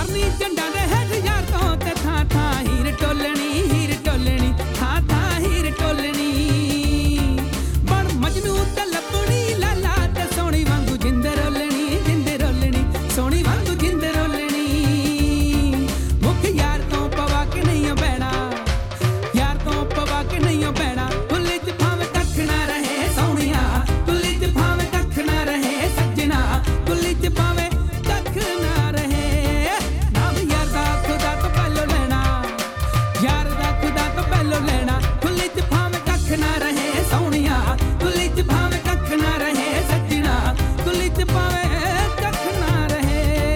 ਕਰਨੀ ਝੰਡਾਂ ਦੇ ਹੇਠ ਯਾਰ ਤੋਂ ਤੇ ਥਾਂ ਥਾਂ ਹੀਰ ਟੋਲਣੀ ਥਾਂ ਥਾਂ ਹੀਰ ਟੋਲਣੀ ਬਣ ਮਜਨੂ ਤੇ ਲੱਭਣੀ ਲਾਲਾ ਤੇ ਸੋਹਣੀ ਵਾਂਗੂ ਜਿੰਦ ਰੋਲਣੀ ਸੋਹਣੀ ਵਾਂਗੂ ਜਿੰਦ ਰੋਲਣੀ ਮੁੱਖ ਯਾਰ ਤੋਂ ਪਵਾ ਕੇ ਨਹੀਂ ਬਹਿਣਾ ਯਾਰ ਤੋਂ ਪਵਾ ਕੇ ਨਹੀਂ ਬਹਿਣਾ ਕੁੱਲੇ ਚ ਭਾਵੇਂ ਕੱਖ ਨਾ ਰਹੇ ਸੋਹਣੀਆ ਕੁੱਲੇ ਚ ਭਾਵੇਂ ਕੱਖ ਨਾ ਰਹੇ ਸੱਜਣਾ ਕੁੱਲੇ ਚ ਭਾਵੇਂ ਕੱਖ ਨਾ ਰਹੇ ਨਾਮ ਯਾਰ ਦਾ ਖੁਦਾ ਤੋਂ ਪਹਿਲੋਂ ਲੈਣਾ ਯਾਰ ਦਾ ਖੁਦਾ ਤੋਂ ਪਹਿਲੋਂ ਲੈਣਾ ਕੁੱਲੇ ਚ ਭਾਵੇਂ ਕੱਖ ਨਾ ਰਹੇ ਸੋਹਣੀਆ ਕੁੱਲੇ ਚ ਭਾਵੇਂ ਕੱਖ ਨਾ ਰਹੇ ਸੱਜਣਾ ਕੁੱਲੇ ਚ ਭਾਵੇਂ ਕੱਖ ਨਾ ਰਹੇ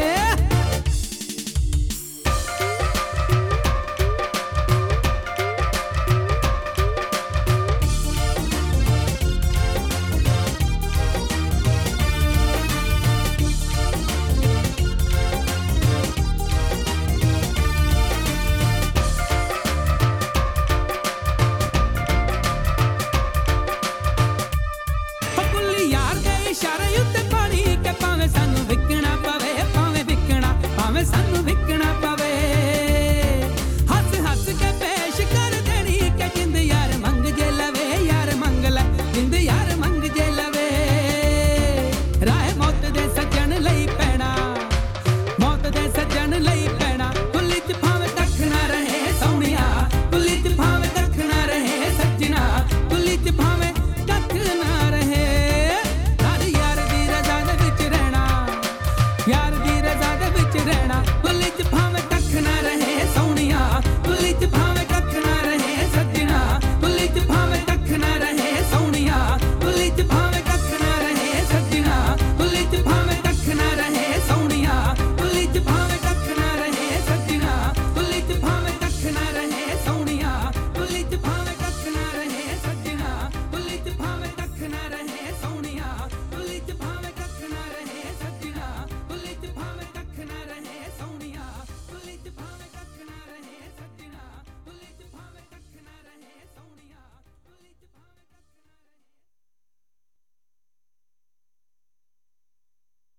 ਕੁੱਲੀ ਯਾਰ ਦੇ ਇਸ਼ਾਰੇ ਉੱਤੇ ਪਾਣੀ ਕਿ ਭਾਵੇਂ ਸਾਨੂੰ ਵਿਕਣਾ ਪਵੇ ਭਾਵੇਂ ਸਾਨੂੰ ਵਿਕਣਾ ਪਵੇ ਹੱਸ ਹੱਸ ਕੇ ਪੇਸ਼ ਕਰ ਦੇਣੀ ਕਿ ਜਿੰਦ ਯਾਰ ਮੰਗ ਜੇ ਲਵੇ ਯਾਰ ਮੰਗ ਲੈ ਜਿੰਦ ਯਾਰ ਮੰਗ ਜੇ ਲਵੇ ਰਾਹ ਮੌਤ ਦੇ ਸੱਜਣ ਲਈ ਪੈਣਾ ਮੌਤ ਦੇ ਸੱਜਣ ਲਈ ਪੈਣਾ ਕੁੱਲੀ ਚ ਭਾਵੇਂ ਕੱਖ ਨਾ ਰਹੇ ਸੋਹਣੀਆ ਕੁੱਲੀ ਚ ਭਾਵੇਂ ਕੱਖ ਨਾ ਰਹੇ ਸੱਜਣਾ ਕੁੱਲੀ ਚ ਭਾਵੇਂ ਕੱਖ ਨਾ ਰਹੇ ਹਰ ਯਾਰ ਦੀ ਰਜ਼ਾ ਦੇ ਵਿੱਚ ਰਹਿਣਾ ਯਾਰ ਦੀ ਰਜ਼ਾ ਦੇ ਵਿੱਚ ਰਹਿਣਾ ਕੁੱਲੀ ਚ ਭਾਵੇਂ